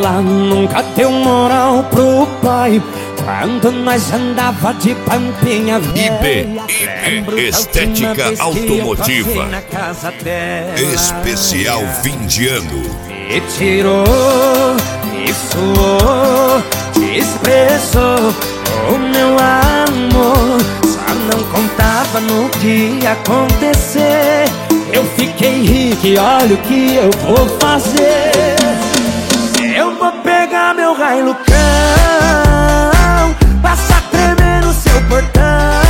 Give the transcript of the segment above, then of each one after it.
ela nunca deu moral pro pai quando nós andava de pampinha velha. IB Estética Automotiva. Especial fim de ano. Me tirou, me suou, desprezou o meu amor. Só não contava no que ia acontecer. Eu fiquei rico e olha o que eu vou fazer. Eu vou pegar meu Hilux, passar tremer no seu portão.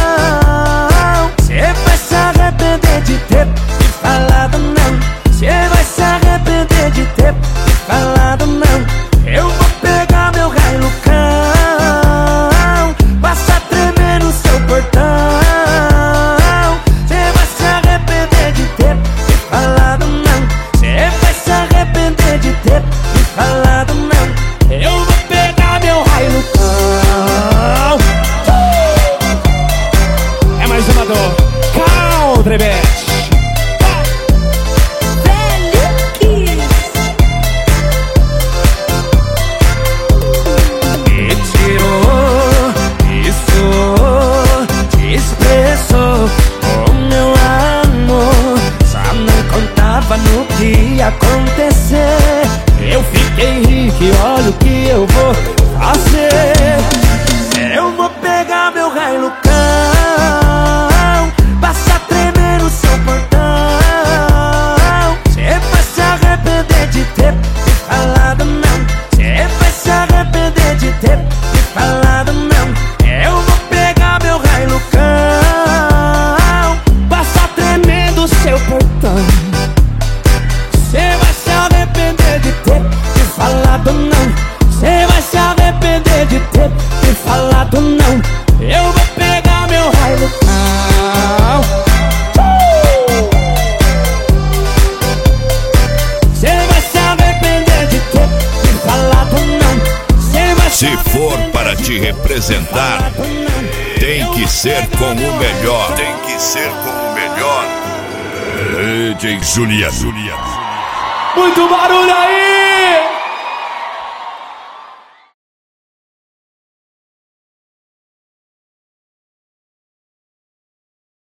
Cê vai se arrepender de ter me falado não. Cê vai se arrepender de ter me falado não. Eu vou pegar meu Hilux, passar tremer no seu portão. Cê vai se arrepender de ter me falado não. Cê vai se arrepender de ter me falado não. Eu vou pegar meu Hilux. É mais uma dor. Country-Bet. Me tirou, me suou, desprezou o meu amor. Só não contava no que ia acontecer. Eu fiquei rico e olha o que eu vou fazer. Eu vou pegar meu Hilux, passar tremer no seu portão. Cê vai se arrepender de ter me falado não. Cê vai se arrepender de ter me falado não. Eu vou pegar meu Hilux, passar tremer no seu portão. Cê vai se arrepender de ter me falado não. Cê vai se arrepender de ter me falado não. Eu vou pegar meu Hilux. Cê vai se arrepender de ter me falado não. Cê vai Se for para te representar, tem que ser com o melhor. Tem que ser com o melhor. DJ Juliano. muito barulho aí!